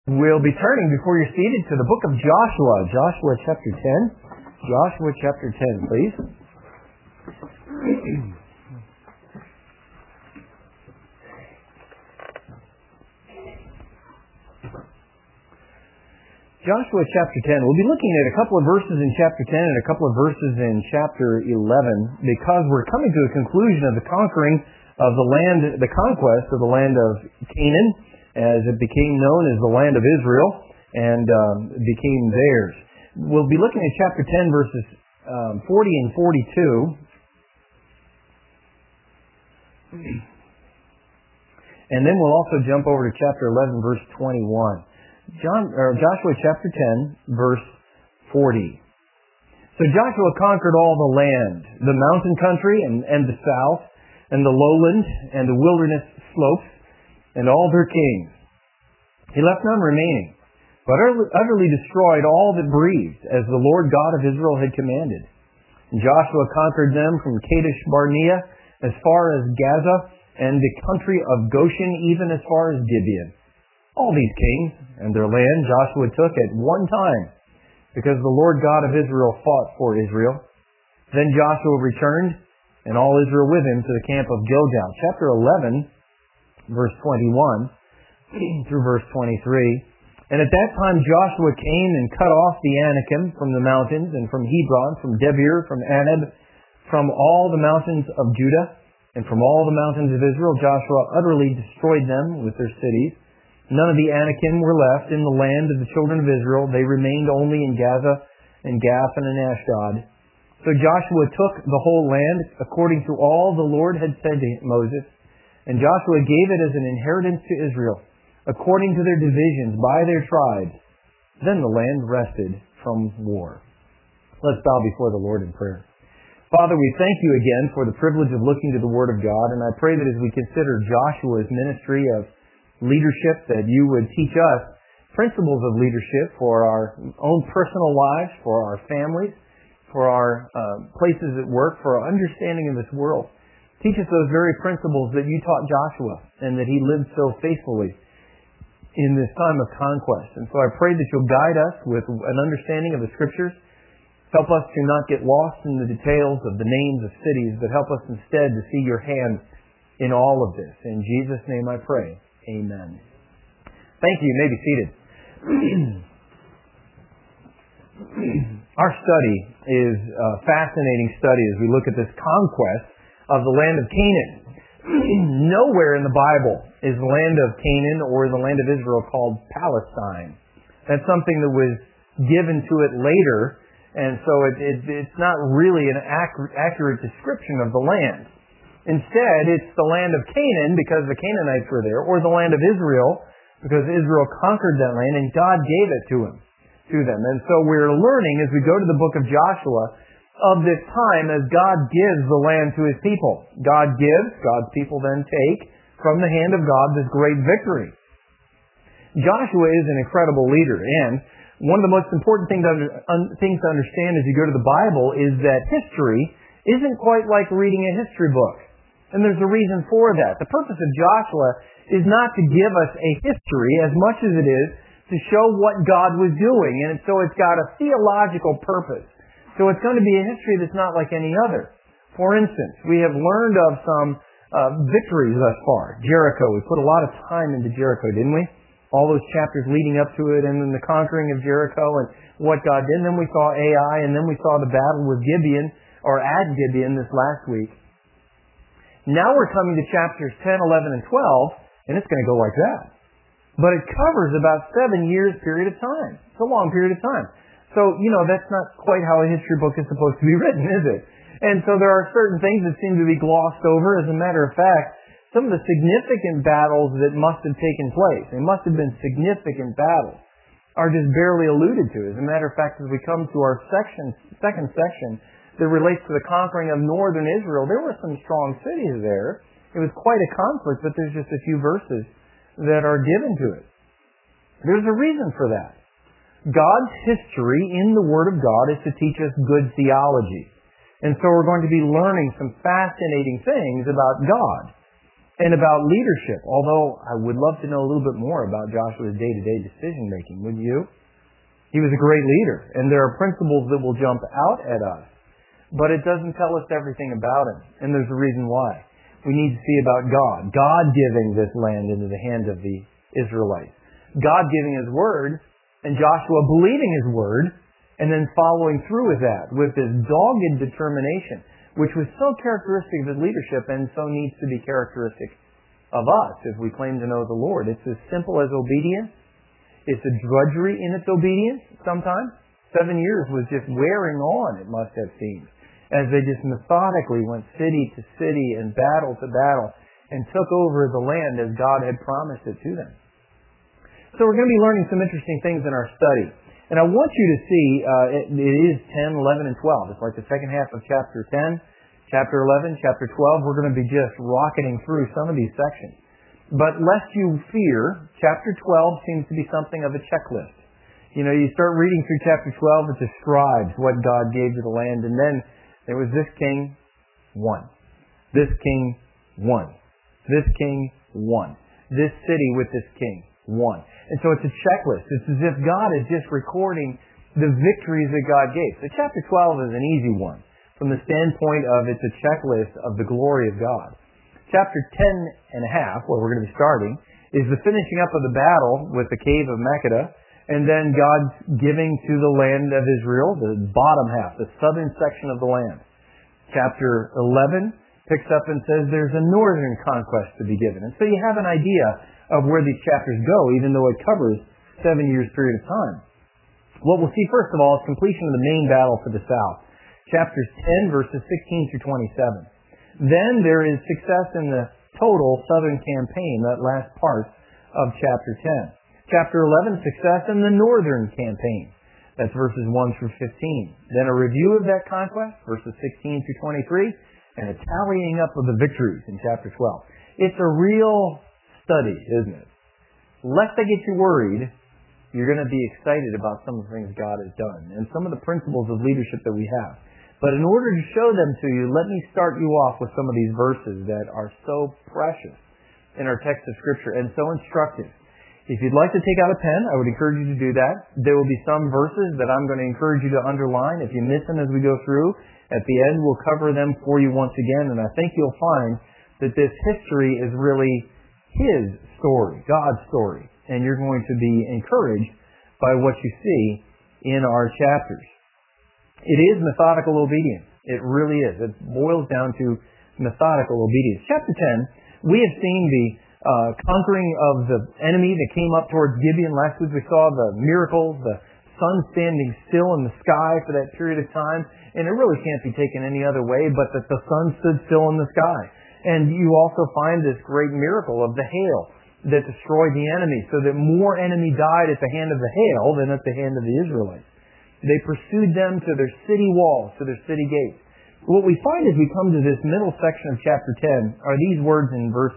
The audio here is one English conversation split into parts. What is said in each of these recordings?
We'll be turning, before you're seated, to the book of Joshua. Joshua chapter 10. Joshua chapter 10, please. Joshua chapter 10. We'll be looking at a couple of verses in chapter 10 and a couple of verses in chapter 11, because we're coming to a conclusion of the conquering of the land, the conquest of the land of Canaan, as it became known as the land of Israel, and became theirs. We'll be looking at chapter 10, verses 40 and 42. And then we'll also jump over to chapter 11, verse 21. Joshua chapter 10, verse 40. So Joshua conquered all the land, the mountain country and the south, and the lowland and the wilderness slopes, and all their kings. He left none remaining, but utterly destroyed all that breathed, as the Lord God of Israel had commanded. And Joshua conquered them from Kadesh Barnea as far as Gaza, and the country of Goshen even as far as Gibeon. All these kings and their land Joshua took at one time, because the Lord God of Israel fought for Israel. Then Joshua returned, and all Israel with him, to the camp of Gilgal. Chapter 11, verse 21 through verse 23. And at that time Joshua came and cut off the Anakim from the mountains, and from Hebron, from Debir, from Anab, from all the mountains of Judah, and from all the mountains of Israel. Joshua utterly destroyed them with their cities. None of the Anakim were left in the land of the children of Israel. They remained only in Gaza and Gath and in Ashdod. So Joshua took the whole land according to all the Lord had said to Moses, and Joshua gave it as an inheritance to Israel, according to their divisions by their tribes. Then the land rested from war. Let's bow before the Lord in prayer. Father, we thank you again for the privilege of looking to the Word of God, and I pray that as we consider Joshua's ministry of leadership, that you would teach us principles of leadership for our own personal lives, for our families, for our places at work, for our understanding of this world. Teach us those very principles that you taught Joshua, and that he lived so faithfully in this time of conquest. And so I pray that you'll guide us with an understanding of the Scriptures. Help us to not get lost in the details of the names of cities, but help us instead to see your hand in all of this. In Jesus' name I pray. Amen. Thank you. You may be seated. Our study is a fascinating study as we look at this conquest of the land of Canaan. Nowhere in the Bible is the land of Canaan or the land of Israel called Palestine. That's something that was given to it later, and so it's not really an accurate description of the land. Instead, it's the land of Canaan because the Canaanites were there, or the land of Israel because Israel conquered that land and God gave it to them. And so we're learning as we go to the book of Joshua of this time as God gives the land to His people. God gives, God's people then take from the hand of God this great victory. Joshua is an incredible leader, and one of the most important things to understand as you go to the Bible is that history isn't quite like reading a history book. And there's a reason for that. The purpose of Joshua is not to give us a history as much as it is to show what God was doing. And so it's got a theological purpose. So it's going to be a history that's not like any other. For instance, we have learned of some victories thus far. Jericho. We put a lot of time into Jericho, didn't we? All those chapters leading up to it, and then the conquering of Jericho and what God did. And then we saw Ai, and then we saw the battle with Gibeon, or at Gibeon this last week. Now we're coming to chapters 10, 11, and 12, and it's going to go like that. But it covers about 7 years period of time. It's a long period of time. So, that's not quite how a history book is supposed to be written, is it? And so there are certain things that seem to be glossed over. As a matter of fact, some of the significant battles that must have taken place, they must have been significant battles, are just barely alluded to. As a matter of fact, as we come to our second section that relates to the conquering of northern Israel, there were some strong cities there. It was quite a conflict, but there's just a few verses that are given to it. There's a reason for that. God's history in the Word of God is to teach us good theology. And so we're going to be learning some fascinating things about God. and about leadership. Although I would love to know a little bit more about Joshua's day-to-day decision making, wouldn't you? He was a great leader, and there are principles that will jump out at us, but it doesn't tell us everything about him, and there's a reason why. We need to see about God giving this land into the hand of the Israelites, God giving His word, and Joshua believing His word, and then following through with that, with this dogged determination, which was so characteristic of his leadership and so needs to be characteristic of us if we claim to know the Lord. It's as simple as obedience. It's a drudgery in its obedience sometimes. 7 years was just wearing on, it must have seemed, as they just methodically went city to city and battle to battle and took over the land as God had promised it to them. So we're going to be learning some interesting things in our study. And I want you to see, it is 10, 11, and 12. It's like the second half of chapter 10, chapter 11, chapter 12. We're going to be just rocketing through some of these sections. But lest you fear, chapter 12 seems to be something of a checklist. You know, you start reading through chapter 12, it describes what God gave to the land. And then there was this king, one. This king, one. This king, one. This city with this king, one. And so it's a checklist. It's as if God is just recording the victories that God gave. So chapter 12 is an easy one from the standpoint of it's a checklist of the glory of God. Chapter 10 and a half, where we're going to be starting, is the finishing up of the battle with the cave of Makkedah, and then God's giving to the land of Israel, the bottom half, the southern section of the land. Chapter 11 picks up and says there's a northern conquest to be given. And so you have an idea of where these chapters go, even though it covers 7 years period of time. What we'll see first of all is completion of the main battle to the south. Chapters 10 verses 16 through 27. Then there is success in the total southern campaign, that last part of chapter 10. Chapter 11, success in the northern campaign. That's verses 1 through 15. Then a review of that conquest, verses 16 through 23, and a tallying up of the victories in chapter 12. It's a real study, isn't it? Lest I get you worried, you're going to be excited about some of the things God has done and some of the principles of leadership that we have. But in order to show them to you, let me start you off with some of these verses that are so precious in our text of Scripture and so instructive. If you'd like to take out a pen, I would encourage you to do that. There will be some verses that I'm going to encourage you to underline. If you miss them as we go through, at the end we'll cover them for you once again, and I think you'll find that this history is really His story, God's story, and you're going to be encouraged by what you see in our chapters. It is methodical obedience. It really is. It boils down to methodical obedience. Chapter 10, we have seen the conquering of the enemy that came up towards Gibeon. Last week we saw the miracles, the sun standing still in the sky for that period of time, and it really can't be taken any other way but that the sun stood still in the sky. And you also find this great miracle of the hail that destroyed the enemy, so that more enemy died at the hand of the hail than at the hand of the Israelites. They pursued them to their city walls, to their city gates. What we find as we come to this middle section of chapter 10 are these words in verse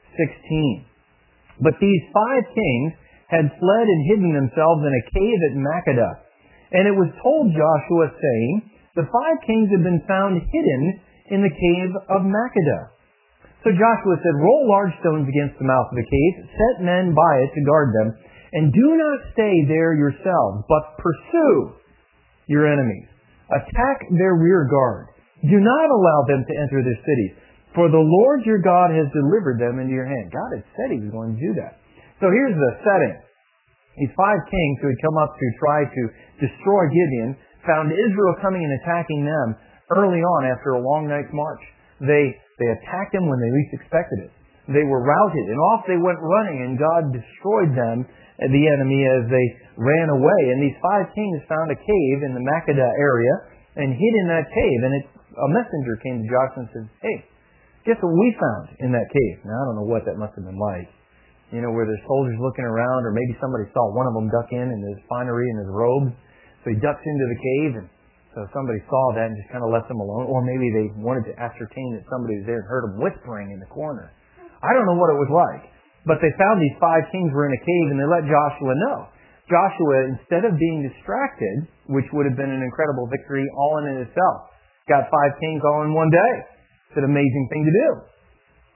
16. But these 5 kings had fled and hidden themselves in a cave at Makkedah. And it was told Joshua, saying, the 5 kings had been found hidden in the cave of Makkedah. So Joshua said, roll large stones against the mouth of the cave, set men by it to guard them, and do not stay there yourselves, but pursue your enemies. Attack their rear guard. Do not allow them to enter their cities, for the Lord your God has delivered them into your hand. God had said He was going to do that. So here's the setting. These 5 kings who had come up to try to destroy Gibeon found Israel coming and attacking them early on after a long night's march. They attacked them when they least expected it. They were routed, and off they went running, and God destroyed them, the enemy, as they ran away. And these 5 kings found a cave in the Makkedah area and hid in that cave. And a messenger came to Joshua and said, hey, guess what we found in that cave? Now, I don't know what that must have been like. You know, where there's soldiers looking around, or maybe somebody saw one of them duck in his finery and his robes. So he ducks into the cave, and so somebody saw that and just kind of left them alone. Or maybe they wanted to ascertain that somebody was there and heard them whispering in the corner. I don't know what it was like. But they found these 5 kings were in a cave, and they let Joshua know. Joshua, instead of being distracted, which would have been an incredible victory all in itself, got 5 kings all in one day. It's an amazing thing to do.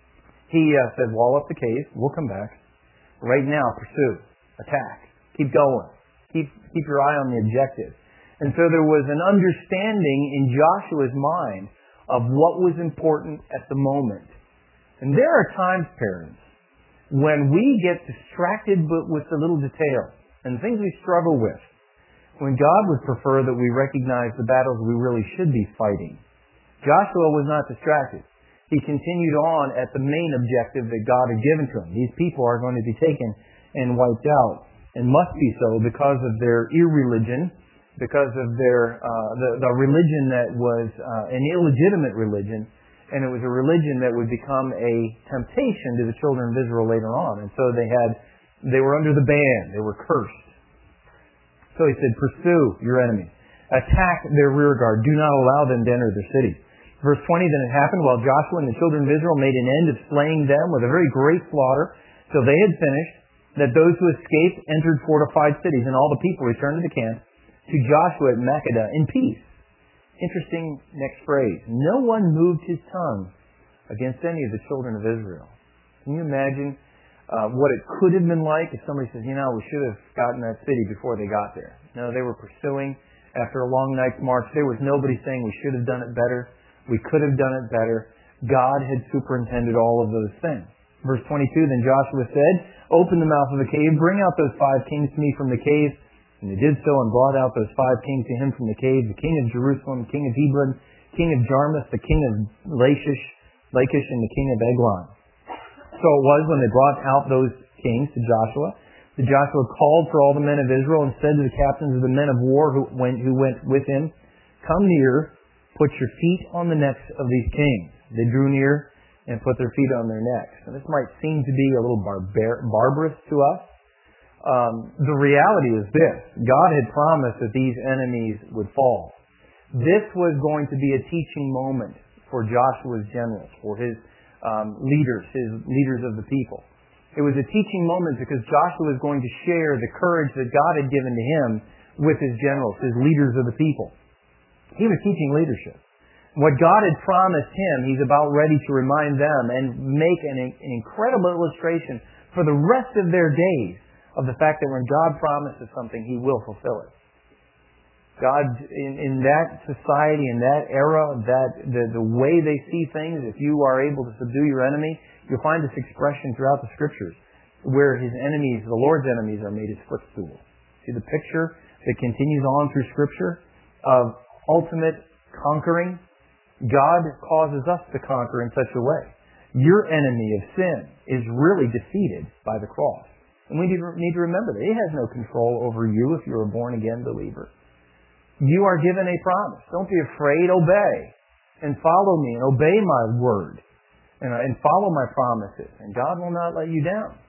He said, wall up the cave. We'll come back. Right now, pursue. Attack. Keep going. Keep your eye on the objective. And so there was an understanding in Joshua's mind of what was important at the moment. And there are times, parents, when we get distracted with the little details and things we struggle with, when God would prefer that we recognize the battles we really should be fighting. Joshua was not distracted. He continued on at the main objective that God had given to him. These people are going to be taken and wiped out, and must be so because of their irreligion, because of their the religion that was an illegitimate religion, and it was a religion that would become a temptation to the children of Israel later on. And so they were under the ban. They were cursed. So he said, pursue your enemies. Attack their rear guard. Do not allow them to enter their city. Verse 20, then it happened while Joshua and the children of Israel made an end of slaying them with a very great slaughter, till they had finished, that those who escaped entered fortified cities, and all the people returned to the camp to Joshua at Makkedah in peace. Interesting next phrase. No one moved his tongue against any of the children of Israel. Can you imagine what it could have been like if somebody says, we should have gotten that city before they got there. No, they were pursuing. After a long night's march, there was nobody saying we should have done it better. We could have done it better. God had superintended all of those things. Verse 22, then Joshua said, open the mouth of the cave, bring out those 5 kings to me from the cave. And they did so and brought out those 5 kings to him from the cave, the king of Jerusalem, the king of Hebron, king of Jarmuth, the king of Lachish, and the king of Eglon. So it was when they brought out those kings to Joshua, that Joshua called for all the men of Israel and said to the captains of the men of war who went with him, come near, put your feet on the necks of these kings. They drew near and put their feet on their necks. And this might seem to be a little barbarous to us. The reality is this. God had promised that these enemies would fall. This was going to be a teaching moment for Joshua's generals, for his leaders of the people. It was a teaching moment because Joshua was going to share the courage that God had given to him with his generals, his leaders of the people. He was teaching leadership. What God had promised him, he's about ready to remind them and make an incredible illustration for the rest of their days of the fact that when God promises something, he will fulfill it. God, in that society, in that era, the way they see things, if you are able to subdue your enemy, you'll find this expression throughout the Scriptures, where his enemies, the Lord's enemies, are made his footstool. See the picture that continues on through Scripture of ultimate conquering? God causes us to conquer in such a way. Your enemy of sin is really defeated by the cross. And we need to remember that. He has no control over you if you're a born-again believer. You are given a promise. Don't be afraid. Obey. And follow me and obey my word. And follow my promises. And God will not let you down.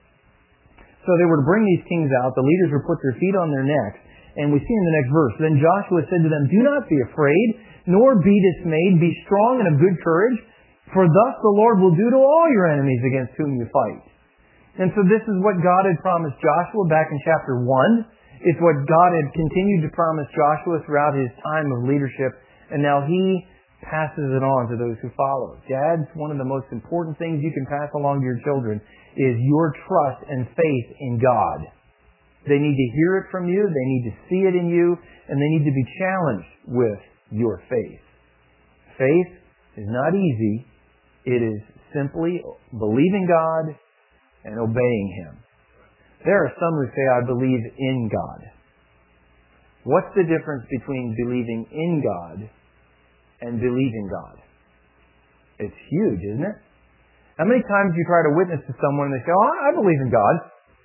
So they were to bring these kings out. The leaders were put their feet on their necks. And we see in the next verse, then Joshua said to them, do not be afraid, nor be dismayed. Be strong and of good courage. For thus the Lord will do to all your enemies against whom you fight. And so this is what God had promised Joshua back in chapter 1. It's what God had continued to promise Joshua throughout his time of leadership. And now he passes it on to those who follow. Dads, one of the most important things you can pass along to your children is your trust and faith in God. They need to hear it from you. They need to see it in you. And they need to be challenged with your faith. Faith is not easy. It is simply believing God and obeying him. There are some who say, I believe in God. What's the difference between believing in God and believing God? It's huge, isn't it? How many times do you try to witness to someone and they say, oh, I believe in God.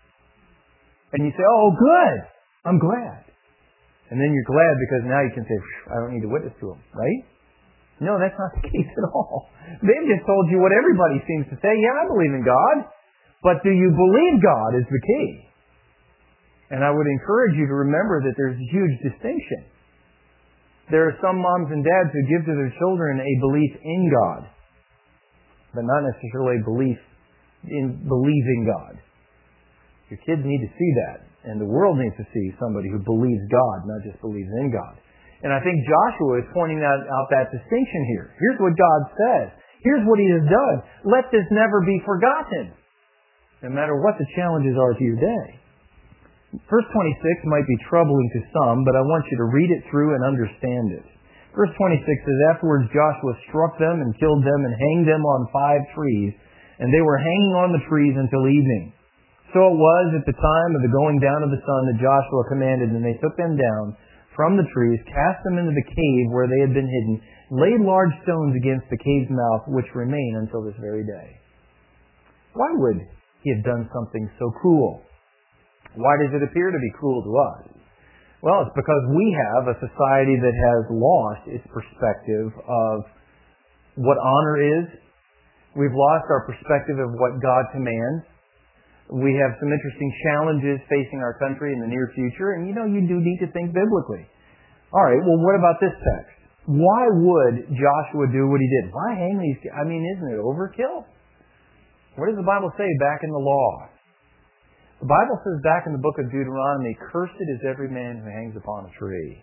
And you say, oh, good. I'm glad. And then you're glad because now you can say, I don't need to witness to him, right? No, that's not the case at all. They've just told you what everybody seems to say. Yeah, I believe in God. But do you believe God is the key? And I would encourage you to remember that there's a huge distinction. There are some moms and dads who give to their children a belief in God, but not necessarily a belief in believing God. Your kids need to see that, and the world needs to see somebody who believes God, not just believes in God. And I think Joshua is pointing out that distinction here. Here's what God says. Here's what He has done. Let this never be forgotten, no matter what the challenges are to your day. Verse 26 might be troubling to some, but I want you to read it through and understand it. Verse 26 says, Afterwards Joshua struck them and killed them and hanged them on 5 trees, and they were hanging on the trees until evening. So it was at the time of the going down of the sun that Joshua commanded, and they took them down from the trees, cast them into the cave where they had been hidden, laid large stones against the cave's mouth, which remain until this very day. Why would He have done something so cruel? Why does it appear to be cruel to us? Well, it's because we have a society that has lost its perspective of what honor is. We've lost our perspective of what God commands. We have some interesting challenges facing our country in the near future, and you do need to think biblically. All right, well, what about this text? Why would Joshua do what he did? Why hang these? Isn't it overkill? What does the Bible say back in the law? The Bible says back in the book of Deuteronomy, "Cursed is every man who hangs upon a tree."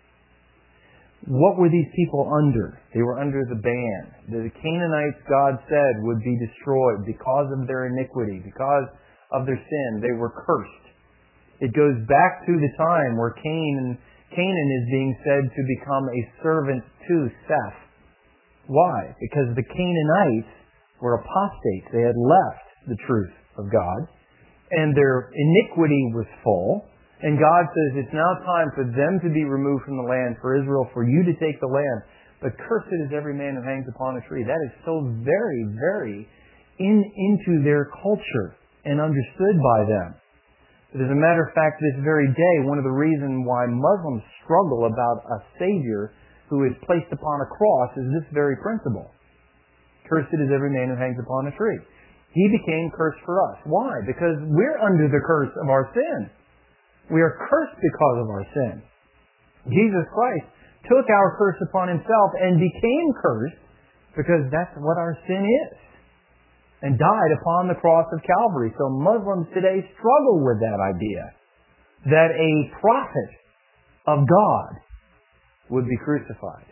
What were these people under? They were under the ban. The Canaanites, God said, would be destroyed because of their iniquity, because of their sin. They were cursed. It goes back to the time where Canaan is being said to become a servant to Seth. Why? Because the Canaanites were apostates. They had left the truth of God, and their iniquity was full. And God says it's now time for them to be removed from the land, for Israel, for you to take the land. But cursed is every man who hangs upon a tree. That is so very, very into their culture and understood by them. But as a matter of fact, this very day, one of the reasons why Muslims struggle about a Savior who is placed upon a cross is this very principle. Cursed is every man who hangs upon a tree. He became cursed for us. Why? Because we're under the curse of our sin. We are cursed because of our sin. Jesus Christ took our curse upon Himself and became cursed because that's what our sin is, and died upon the cross of Calvary. So Muslims today struggle with that idea that a prophet of God would be crucified.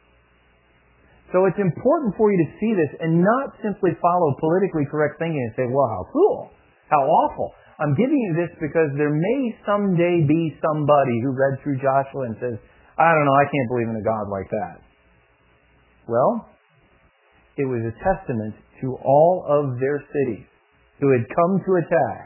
So it's important for you to see this and not simply follow politically correct thinking and say, well, how cool, how awful. I'm giving you this because there may someday be somebody who read through Joshua and says, I don't know, I can't believe in a God like that. Well, it was a testament to all of their cities who had come to attack.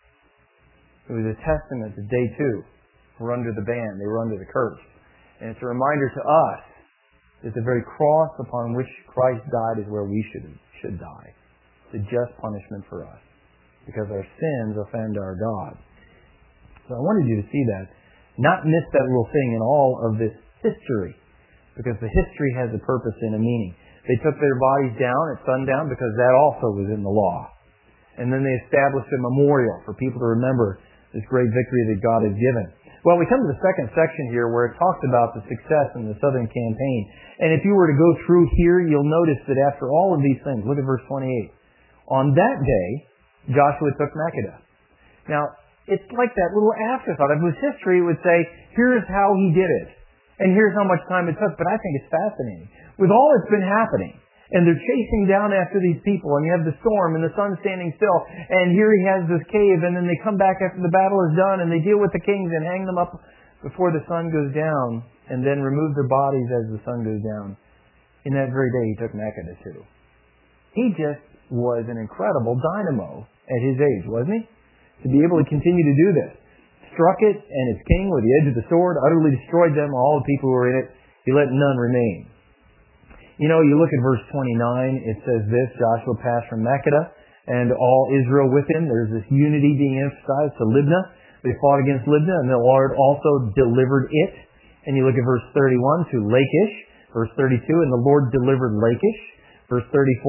It was a testament that they too were under the ban. They were under the curse. And it's a reminder to us that the very cross upon which Christ died is where we should die. The just punishment for us, because our sins offend our God. So I wanted you to see that. Not miss that little thing in all of this history, because the history has a purpose and a meaning. They took their bodies down at sundown because that also was in the law. And then they established a memorial for people to remember this great victory that God had given. Well, we come to the second section here where it talks about the success in the southern campaign. And if you were to go through here, you'll notice that after all of these things, look at verse 28. On that day, Joshua took Makkedah. Now, it's like that little afterthought. If it was history, it would say, here's how he did it. And here's how much time it took. But I think it's fascinating. With all that's been happening, and they're chasing down after these people, and you have the storm, and the sun's standing still, and here he has this cave, and then they come back after the battle is done, and they deal with the kings and hang them up before the sun goes down, and then remove their bodies as the sun goes down. In that very day, he took Makkedah too. He just was an incredible dynamo at his age, wasn't he? To be able to continue to do this. Struck it, and its king with the edge of the sword, utterly destroyed them, all the people who were in it. He let none remain. You know, you look at verse 29, it says this, Joshua passed from Makkedah, and all Israel with him. There's this unity being emphasized to Libnah. They fought against Libnah, and the Lord also delivered it. And you look at verse 31, to Lachish. Verse 32, and the Lord delivered Lachish. Verse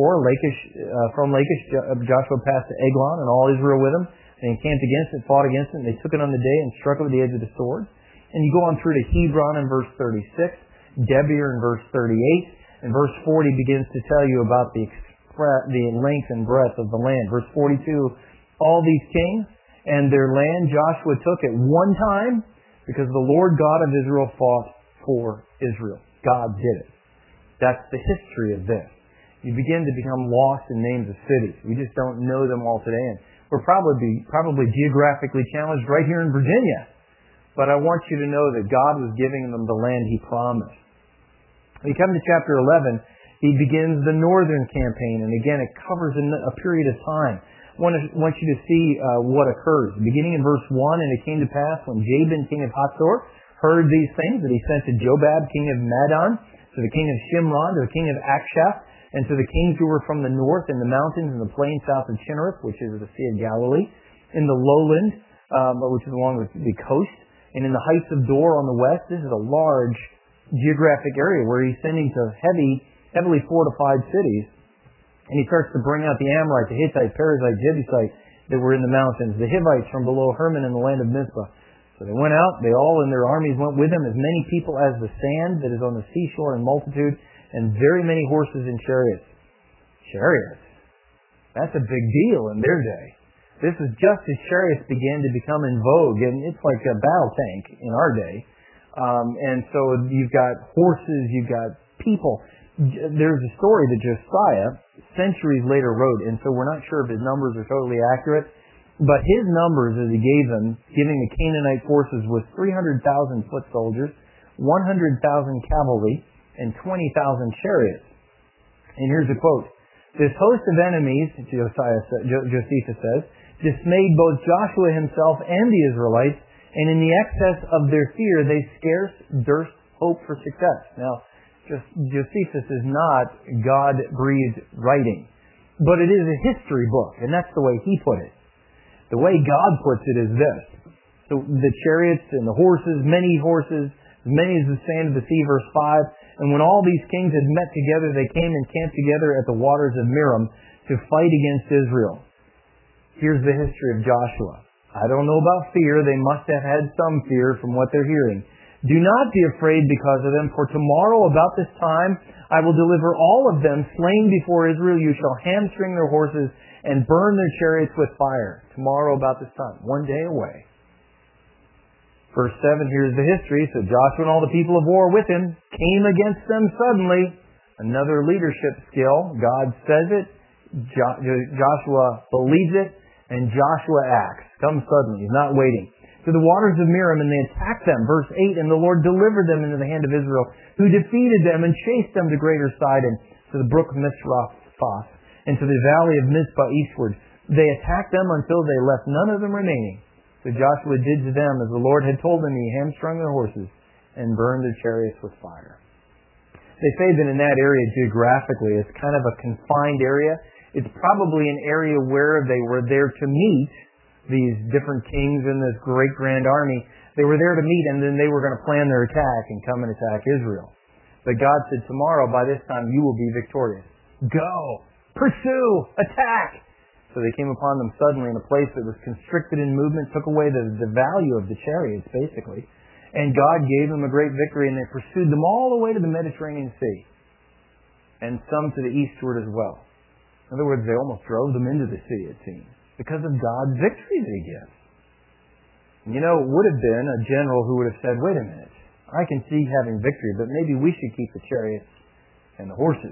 34, from Lachish, Joshua passed to Eglon, and all Israel with him. They encamped against it, fought against it, and they took it on the day and struck it with the edge of the sword. And you go on through to Hebron in verse 36, Debir in verse 38, and verse 40 begins to tell you about the length and breadth of the land. Verse 42, all these kings and their land Joshua took at one time because the Lord God of Israel fought for Israel. God did it. That's the history of this. You begin to become lost in names of cities. We just don't know them all today. And we're probably geographically challenged right here in Virginia. But I want you to know that God was giving them the land He promised. When you come to chapter 11, He begins the northern campaign. And again, it covers a period of time. I want you to see what occurs. Beginning in verse 1, and it came to pass when Jabin, king of Hatzor, heard these things, that he sent to Jobab, king of Madon, to the king of Shimron, to the king of Akshaph, and to the kings who were from the north in the mountains and the plain south of Chinnereth, which is the Sea of Galilee, in the lowland, which is along the coast, and in the heights of Dor on the west. This is a large geographic area where he's sending to heavily fortified cities. And he starts to bring out the Amorite, the Hittite, Perizzite, Jebusite that were in the mountains, the Hivites from below Hermon in the land of Mizpah. So they went out, they all and their armies went with them, as many people as the sand that is on the seashore in multitude, and very many horses and chariots. Chariots? That's a big deal in their day. This is just as chariots began to become in vogue, and it's like a battle tank in our day. And so you've got horses, you've got people. There's a story that Josiah centuries later wrote, and so we're not sure if his numbers are totally accurate, but his numbers as he gave them, giving the Canaanite forces, was 300,000 foot soldiers, 100,000 cavalry, and 20,000 chariots. And here's a quote. This host of enemies, Josephus says, dismayed both Joshua himself and the Israelites, and in the excess of their fear they scarce durst hope for success. Now, Josephus is not God-breathed writing, but it is a history book, and that's the way he put it. The way God puts it is this. So the chariots and the horses, as many as the sand of the sea, verse 5. And when all these kings had met together, they came and camped together at the waters of Merom to fight against Israel. Here's the history of Joshua. I don't know about fear. They must have had some fear from what they're hearing. Do not be afraid because of them, for tomorrow about this time I will deliver all of them slain before Israel. You shall hamstring their horses and burn their chariots with fire. Tomorrow about this time, one day away. Verse 7, here's the history. So Joshua and all the people of war with him came against them suddenly. Another leadership skill. God says it. Joshua believes it. And Joshua acts. Comes suddenly. He's not waiting. To the waters of Merom, and they attacked them. Verse 8, and the Lord delivered them into the hand of Israel, who defeated them and chased them to greater Sidon, to the brook Mishraphos, and to the valley of Mizpah eastward. They attacked them until they left none of them remaining. So Joshua did to them as the Lord had told him. He hamstrung their horses and burned their chariots with fire. They say that in that area geographically, it's kind of a confined area. It's probably an area where they were there to meet these different kings in this great grand army. They were there to meet, and then they were going to plan their attack and come and attack Israel. But God said, tomorrow by this time you will be victorious. Go! Pursue! Attack! So they came upon them suddenly in a place that was constricted in movement, took away the value of the chariots, basically. And God gave them a great victory, and they pursued them all the way to the Mediterranean Sea. And some to the eastward as well. In other words, they almost drove them into the sea, it seems, because of God's victory that He gives. And it would have been a general who would have said, wait a minute, I can see having victory, but maybe we should keep the chariots and the horses.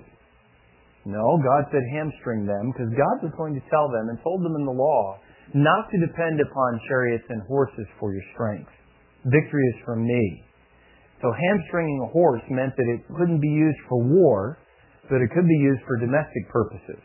No, God said hamstring them, because God was going to tell them and told them in the law not to depend upon chariots and horses for your strength. Victory is from me. So hamstringing a horse meant that it couldn't be used for war, but it could be used for domestic purposes.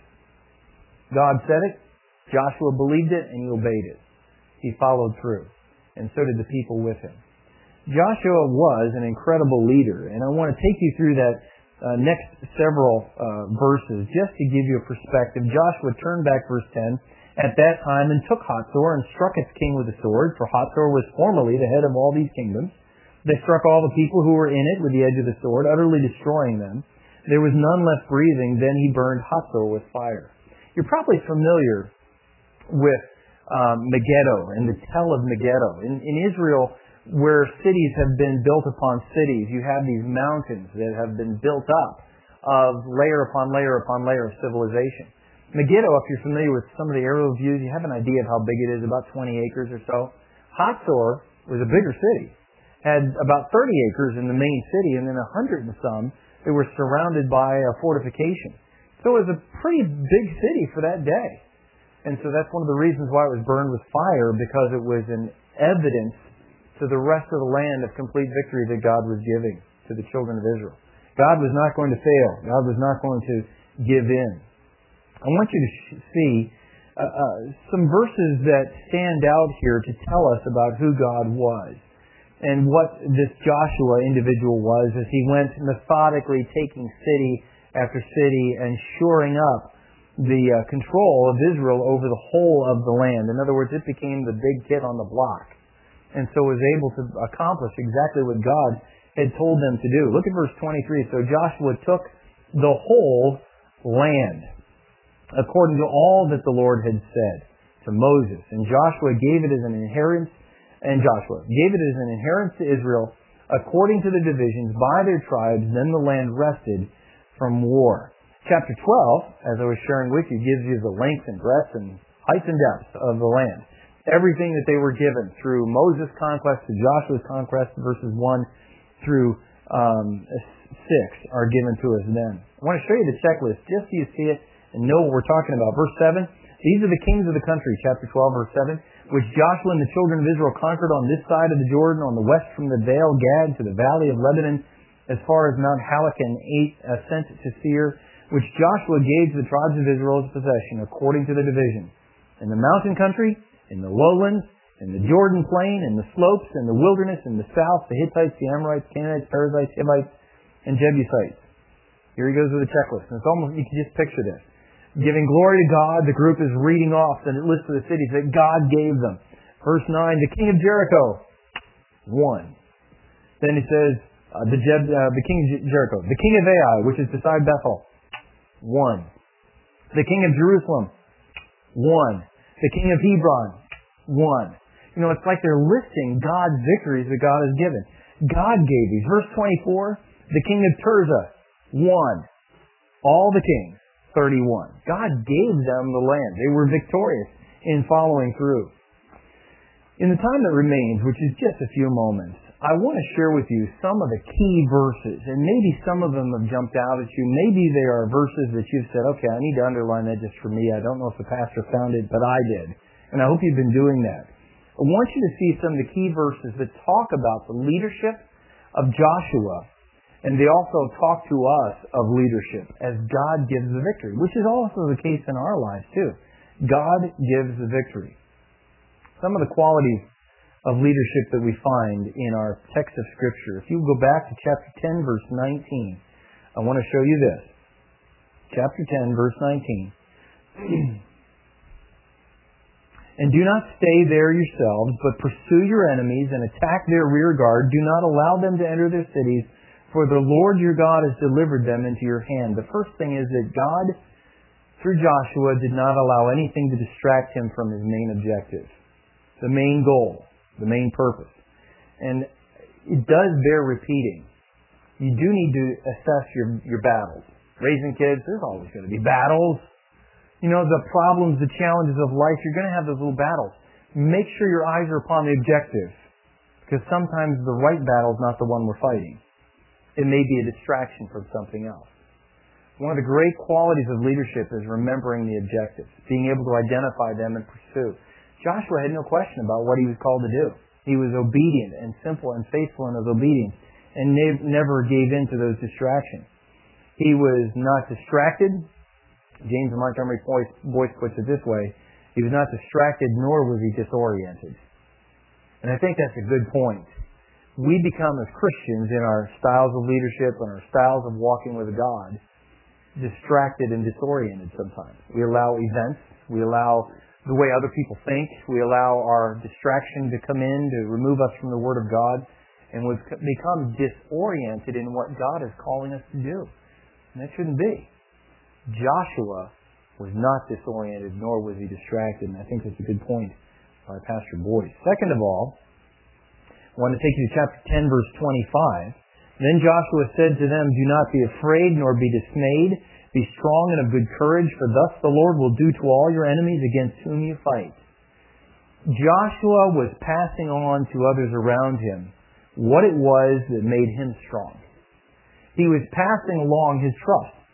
God said it, Joshua believed it, and he obeyed it. He followed through, and so did the people with him. Joshua was an incredible leader, and I want to take you through that next several verses just to give you a perspective. Joshua turned back, verse 10, at that time and took Hatzor and struck its king with a sword, for Hatzor was formerly the head of all these kingdoms. They struck all the people who were in it with the edge of the sword, utterly destroying them. There was none left breathing. Then he burned Hatzor with fire. You're probably familiar with Megiddo and the tell of Megiddo. In Israel, where cities have been built upon cities, you have these mountains that have been built up of layer upon layer upon layer of civilization. Megiddo, if you're familiar with some of the aerial views, you have an idea of how big it is, about 20 acres or so. Hatzor was a bigger city. Had about 30 acres in the main city, and then 100 and some that were surrounded by a fortification. So it was a pretty big city for that day. And so that's one of the reasons why it was burned with fire, because it was an evidence to the rest of the land of complete victory that God was giving to the children of Israel. God was not going to fail. God was not going to give in. I want you to see some verses that stand out here to tell us about who God was and what this Joshua individual was as he went methodically taking city after city and shoring up the control of Israel over the whole of the land. In other words, it became the big kid on the block, and so was able to accomplish exactly what God had told them to do. Look at verse 23. So Joshua took the whole land, according to all that the Lord had said to Moses. And Joshua gave it as an inheritance, to Israel, according to the divisions by their tribes. Then the land rested from war. Chapter 12, as I was sharing with you, gives you the length and breadth and height and depth of the land. Everything that they were given through Moses' conquest to Joshua's conquest, verses 1 through 6, are given to us then. I want to show you the checklist just so you see it and know what we're talking about. Verse 7, these are the kings of the country, chapter 12, verse 7, which Joshua and the children of Israel conquered on this side of the Jordan, on the west from the Baal Gad to the valley of Lebanon, as far as Mount Halak and ascent to Seir, which Joshua gave to the tribes of Israel as a possession, according to the division. In the mountain country, in the lowlands, in the Jordan plain, in the slopes, in the wilderness, in the south, the Hittites, the Amorites, Canaanites, Perizzites, Hivites, and Jebusites. Here he goes with a checklist. And it's almost, you can just picture this. Giving glory to God, the group is reading off the list of the cities that God gave them. Verse 9, the king of Jericho, 1. Then he says, the king of Jericho. The king of Ai, which is beside Bethel, 1. The king of Jerusalem, 1. The king of Hebron, 1. You know, it's like they're listing God's victories that God has given. God gave these. Verse 24, the king of Tirzah, 1. All the kings, 31. God gave them the land. They were victorious in following through. In the time that remains, which is just a few moments, I want to share with you some of the key verses, and maybe some of them have jumped out at you. Maybe they are verses that you've said, okay, I need to underline that just for me. I don't know if the pastor found it, but I did. And I hope you've been doing that. I want you to see some of the key verses that talk about the leadership of Joshua, and they also talk to us of leadership as God gives the victory, which is also the case in our lives too. God gives the victory. Some of the qualities of leadership that we find in our text of Scripture. If you go back to chapter 10, verse 19, I want to show you this. Chapter 10, verse 19. And do not stay there yourselves, but pursue your enemies and attack their rear guard. Do not allow them to enter their cities, for the Lord your God has delivered them into your hand. The first thing is that God, through Joshua, did not allow anything to distract him from his main objective, the main goal, the main purpose. And it does bear repeating. You do need to assess your battles. Raising kids, there's always going to be battles. You know, the problems, the challenges of life, you're going to have those little battles. Make sure your eyes are upon the objective, because sometimes the right battle is not the one we're fighting. It may be a distraction from something else. One of the great qualities of leadership is remembering the objectives, being able to identify them and pursue. Joshua had no question about what he was called to do. He was obedient and simple and faithful in his obedience and never gave in to those distractions. He was not distracted. James Montgomery Boyce puts it this way: he was not distracted, nor was he disoriented. And I think that's a good point. We become, as Christians, in our styles of leadership and our styles of walking with God, distracted and disoriented sometimes. We allow events, we allow the way other people think, we allow our distraction to come in to remove us from the Word of God, and we become disoriented in what God is calling us to do. And that shouldn't be. Joshua was not disoriented, nor was he distracted, and I think that's a good point by Pastor Boyce. Second of all, I want to take you to chapter 10, verse 25. Then Joshua said to them, do not be afraid, nor be dismayed. Be strong and of good courage, for thus the Lord will do to all your enemies against whom you fight. Joshua was passing on to others around him what it was that made him strong. He was passing along his trust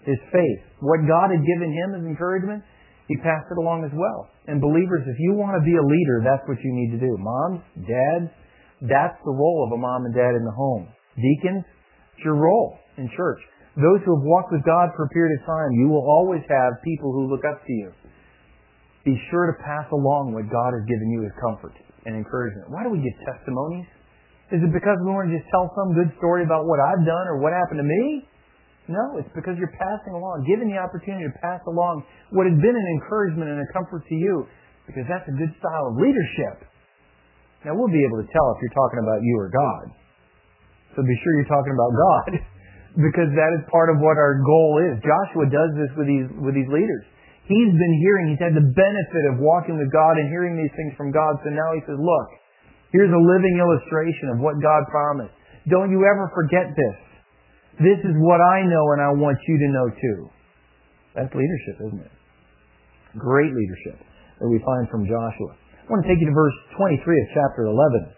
his faith. What God had given him as encouragement, he passed it along as well. And believers, if you want to be a leader, that's what you need to do. Moms, dads, that's the role of a mom and dad in the home. Deacons, it's your role in church. Those who have walked with God for a period of time, you will always have people who look up to you. Be sure to pass along what God has given you as comfort and encouragement. Why do we give testimonies? Is it because we want to just tell some good story about what I've done or what happened to me? No, it's because you're passing along, given the opportunity to pass along what has been an encouragement and a comfort to you, because that's a good style of leadership. Now, we'll be able to tell if you're talking about you or God. So be sure you're talking about God, because that is part of what our goal is. Joshua does this with these leaders. He's had the benefit of walking with God and hearing these things from God, so now he says, look, here's a living illustration of what God promised. Don't you ever forget this. This is what I know and I want you to know too. That's leadership, isn't it? Great leadership that we find from Joshua. I want to take you to verse 23 of chapter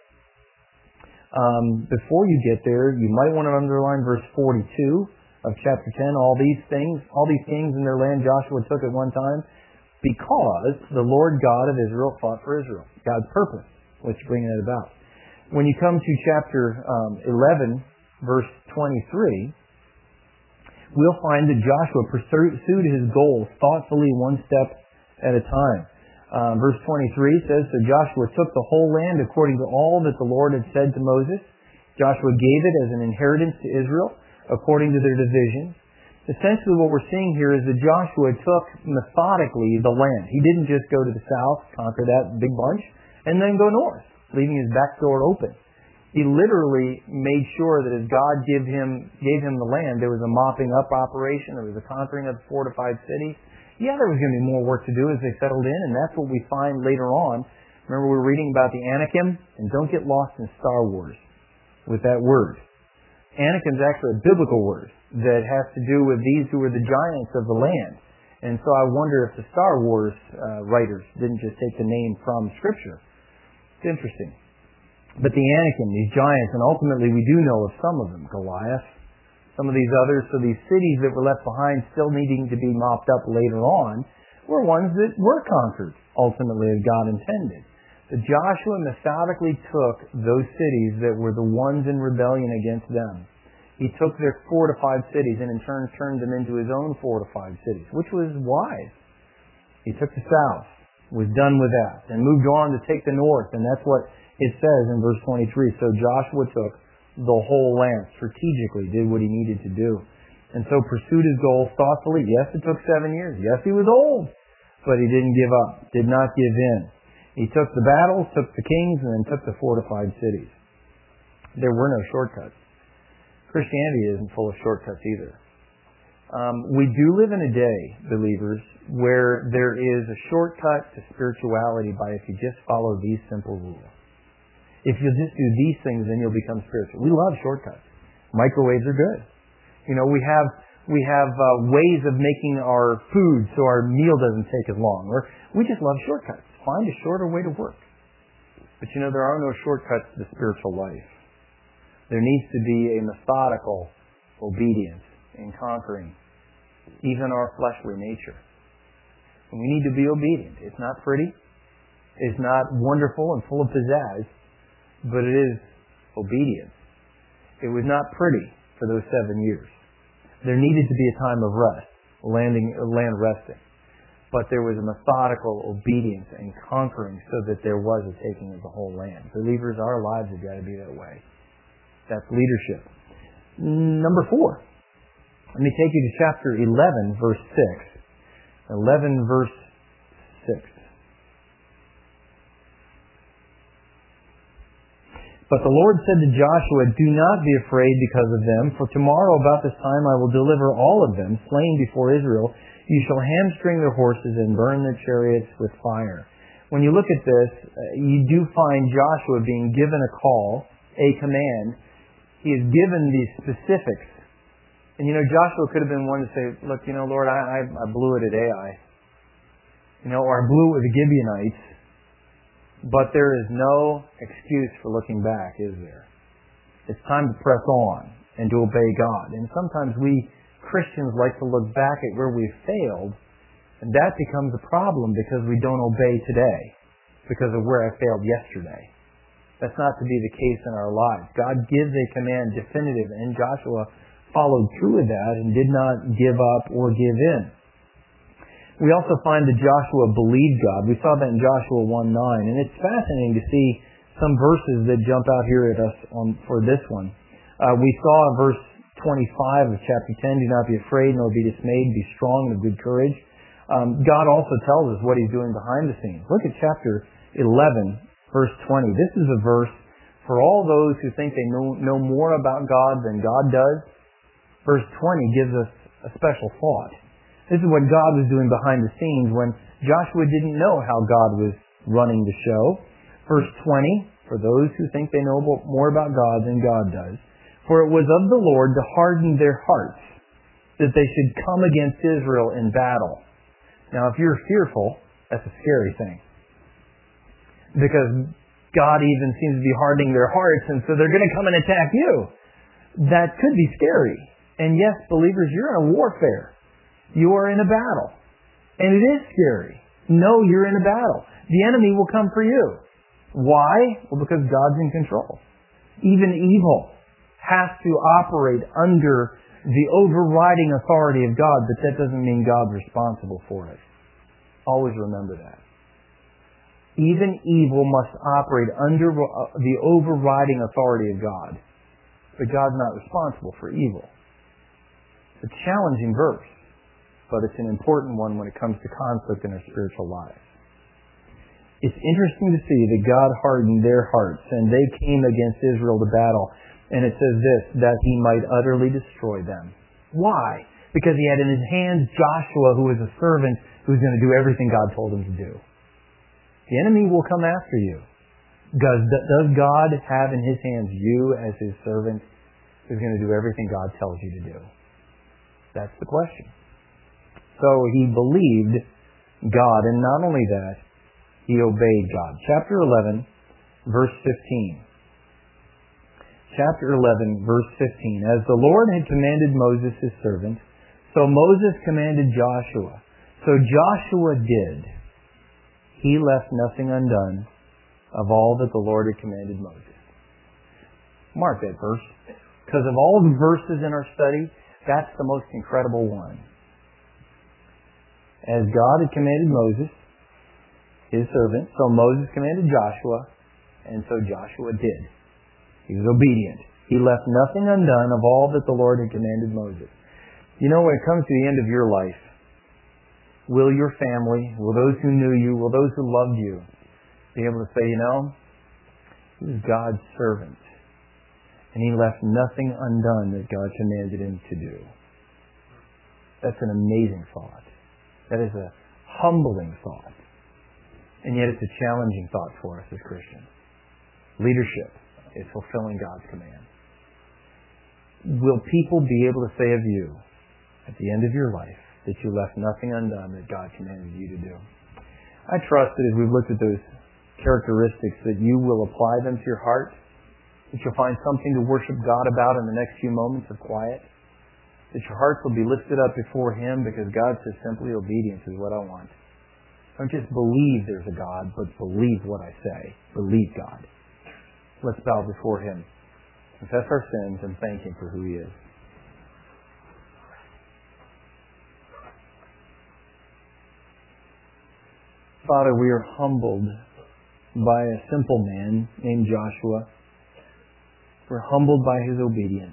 11. Before you get there, you might want to underline verse 42 of chapter 10. All these kings in their land Joshua took at one time, because the Lord God of Israel fought for Israel. God's purpose was bringing it about. When you come to chapter 11, verse 23, we'll find that Joshua pursued his goals thoughtfully, one step at a time. Verse 23 says, so Joshua took the whole land according to all that the Lord had said to Moses. Joshua gave it as an inheritance to Israel according to their divisions. Essentially what we're seeing here is that Joshua took methodically the land. He didn't just go to the south, conquer that big bunch, and then go north, leaving his back door open. He literally made sure that as God gave him the land, there was a mopping up operation, there was a conquering of fortified cities. Yeah, there was going to be more work to do as they settled in, and that's what we find later on. Remember, we were reading about the Anakim, and don't get lost in Star Wars with that word. Anakim is actually a biblical word that has to do with these who were the giants of the land. And so I wonder if the Star Wars writers didn't just take the name from Scripture. It's interesting. But the Anakim, these giants, and ultimately we do know of some of them, Goliath, some of these others, so these cities that were left behind still needing to be mopped up later on, were ones that were conquered, ultimately, as God intended. So Joshua methodically took those cities that were the ones in rebellion against them. He took their fortified cities and in turn turned them into his own fortified cities, which was wise. He took the south, was done with that, and moved on to take the north, and that's what it says in verse 23, so Joshua took the whole land, strategically did what he needed to do. And so pursued his goals thoughtfully. Yes, it took 7 years. Yes, he was old. But he didn't give up, did not give in. He took the battles, took the kings, and then took the fortified cities. There were no shortcuts. Christianity isn't full of shortcuts either. We do live in a day, believers, where there is a shortcut to spirituality by if you just follow these simple rules. If you'll just do these things, then you'll become spiritual. We love shortcuts. Microwaves are good. You know, we have ways of making our food so our meal doesn't take as long. Or we just love shortcuts. Find a shorter way to work. But you know, there are no shortcuts to the spiritual life. There needs to be a methodical obedience in conquering even our fleshly nature. And we need to be obedient. It's not pretty. It's not wonderful and full of pizzazz. But it is obedience. It was not pretty for those 7 years. There needed to be a time of rest, land resting. But there was a methodical obedience and conquering so that there was a taking of the whole land. Believers, our lives have got to be that way. That's leadership. Number 4. Let me take you to chapter 11, verse 6. 11, verse 6. But the Lord said to Joshua, do not be afraid because of them, for tomorrow about this time I will deliver all of them, slain before Israel. You shall hamstring their horses and burn their chariots with fire. When you look at this, you do find Joshua being given a call, a command. He is given these specifics. And you know, Joshua could have been one to say, look, you know, Lord, I blew it at Ai. You know, or I blew it with the Gibeonites. But there is no excuse for looking back, is there? It's time to press on and to obey God. And sometimes we Christians like to look back at where we've failed, and that becomes a problem because we don't obey today because of where I failed yesterday. That's not to be the case in our lives. God gives a command definitive, and Joshua followed through with that and did not give up or give in. We also find that Joshua believed God. We saw that in Joshua 1:9, and it's fascinating to see some verses that jump out here at us for this one. We saw verse 25 of chapter 10, do not be afraid nor be dismayed, be strong and of good courage. God also tells us what He's doing behind the scenes. Look at chapter 11, verse 20. This is a verse for all those who think they know more about God than God does. Verse 20 gives us a special thought. This is what God was doing behind the scenes when Joshua didn't know how God was running the show. Verse 20, for those who think they know more about God than God does. For it was of the Lord to harden their hearts, that they should come against Israel in battle. Now, if you're fearful, that's a scary thing. Because God even seems to be hardening their hearts, and so they're going to come and attack you. That could be scary. And yes, believers, you're in a warfare. You are in a battle. And it is scary. No, you're in a battle. The enemy will come for you. Why? Well, because God's in control. Even evil has to operate under the overriding authority of God, but that doesn't mean God's responsible for it. Always remember that. Even evil must operate under the overriding authority of God, but God's not responsible for evil. It's a challenging verse, but it's an important one when it comes to conflict in our spiritual lives. It's interesting to see that God hardened their hearts, and they came against Israel to battle. And it says this, that He might utterly destroy them. Why? Because He had in His hands Joshua, who was a servant, who was going to do everything God told him to do. The enemy will come after you. Does God have in His hands you as His servant, who's going to do everything God tells you to do? That's the question. So he believed God, and not only that, he obeyed God. Chapter 11, verse 15. Chapter 11, verse 15. As the Lord had commanded Moses his servant, so Moses commanded Joshua. So Joshua did. He left nothing undone of all that the Lord had commanded Moses. Mark that verse. Because of all the verses in our study, that's the most incredible one. As God had commanded Moses, his servant, so Moses commanded Joshua, and so Joshua did. He was obedient. He left nothing undone of all that the Lord had commanded Moses. You know, when it comes to the end of your life, will your family, will those who knew you, will those who loved you, be able to say, he was God's servant, and he left nothing undone that God commanded him to do. That's an amazing thought. That is a humbling thought. And yet it's a challenging thought for us as Christians. Leadership is fulfilling God's command. Will people be able to say of you at the end of your life that you left nothing undone that God commanded you to do? I trust that as we've looked at those characteristics that you will apply them to your heart, that you'll find something to worship God about in the next few moments of quiet, that your hearts will be lifted up before Him because God says simply obedience is what I want. Don't just believe there's a God, but believe what I say. Believe God. Let's bow before Him, confess our sins, and thank Him for who He is. Father, we are humbled by a simple man named Joshua. We're humbled by his obedience.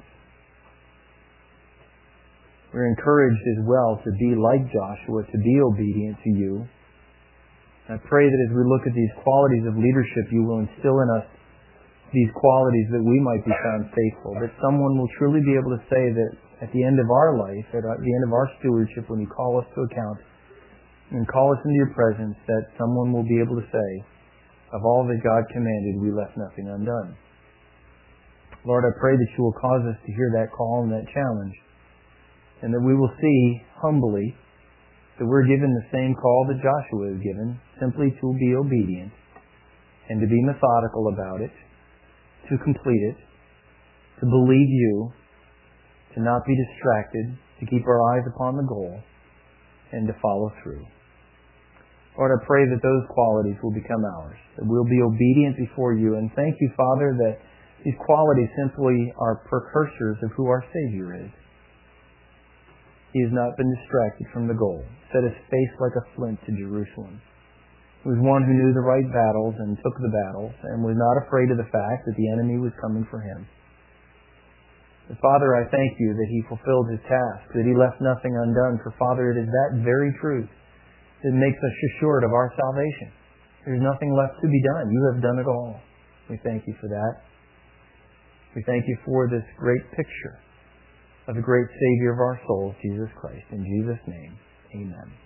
We're encouraged as well to be like Joshua, to be obedient to you. I pray that as we look at these qualities of leadership, you will instill in us these qualities that we might be found faithful, that someone will truly be able to say that at the end of our life, at the end of our stewardship, when you call us to account and call us into your presence, that someone will be able to say, of all that God commanded, we left nothing undone. Lord, I pray that you will cause us to hear that call and that challenge, and that we will see humbly that we're given the same call that Joshua is given, simply to be obedient and to be methodical about it, to complete it, to believe you, to not be distracted, to keep our eyes upon the goal, and to follow through. Lord, I pray that those qualities will become ours, that we'll be obedient before you. And thank you, Father, that these qualities simply are precursors of who our Savior is. He has not been distracted from the goal, set his face like a flint to Jerusalem. He was one who knew the right battles and took the battles, and was not afraid of the fact that the enemy was coming for him. But Father, I thank you that he fulfilled his task, that he left nothing undone. For Father, it is that very truth that makes us assured of our salvation. There's nothing left to be done. You have done it all. We thank you for that. We thank you for this great picture of the great Savior of our souls, Jesus Christ. In Jesus' name, amen.